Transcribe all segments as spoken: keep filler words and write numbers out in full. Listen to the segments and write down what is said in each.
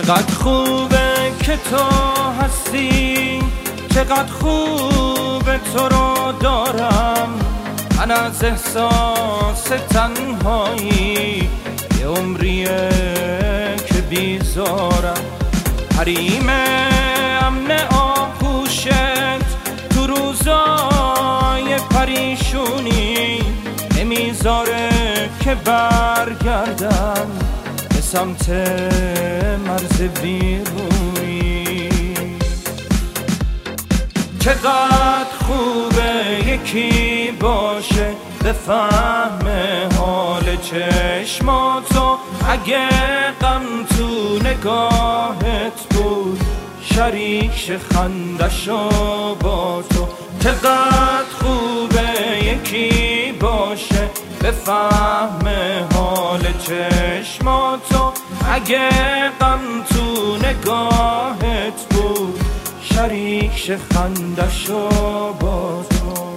چقدر خوبه که تو هستی، چقدر خوبه تو رو دارم. من از احساس تنهایی یه عمریه که بیزارم. حریم امن آغوشت تو روزای پریشونی نمیذاره که برگردم به سمت مرز بیرونی. چقدر خوبه یکی باشه بفهمه حال چشماتو، اگه غم تو نگاهت بود شریک خندشو با تو. چقدر خوبه یکی باشه بفهمه حال چشماتو، اگه غم تو نگاهت بود شریک خندشو با تو.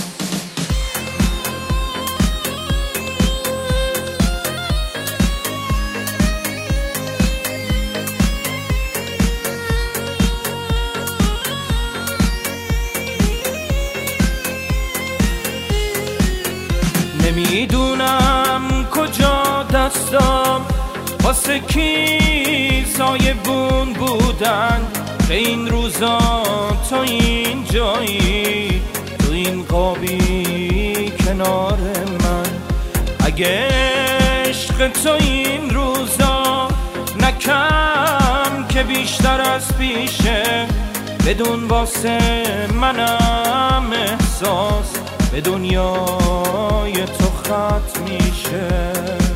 نمیدونم کجا دستم واسه کی سایبون بودن به این روزا، تو این جایی، تو این قابی کنار من. اگه عشق تو این روزا نکم که بیشتر از پیشه، بدون واسه منم احساس به دنیای تو ختم میشه.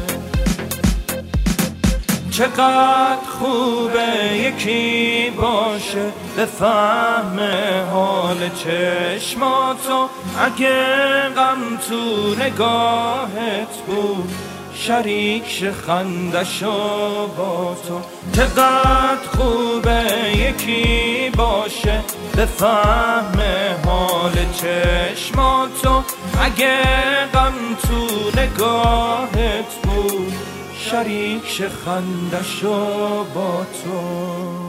چقدر خوبه یکی باشه بفهمه حال چشماتو، اگه غم تو نگاهت بود شریک خندشو با تو. چقدر خوبه یکی باشه بفهمه حال چشماتو، اگه غم تو نگاهت بود شریک خندشو با تو.